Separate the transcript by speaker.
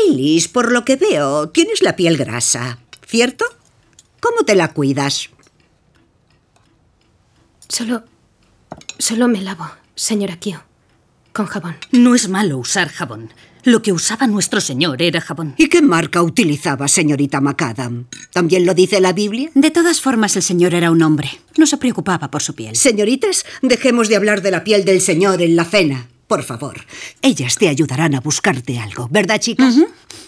Speaker 1: Phyllis, por lo que veo, tienes la piel grasa, ¿cierto? ¿Cómo te la cuidas?
Speaker 2: Solo me lavo, señora Kyo, con jabón.
Speaker 3: No es malo usar jabón. Lo que usaba nuestro señor era jabón.
Speaker 1: ¿Y qué marca utilizaba, señorita McAdam? ¿También lo dice la Biblia?
Speaker 3: De todas formas, el señor era un hombre. No se preocupaba por su piel.
Speaker 1: Señoritas, dejemos de hablar de la piel del señor en la cena. Por favor, ellas te ayudarán a buscarte algo, ¿verdad, chicas?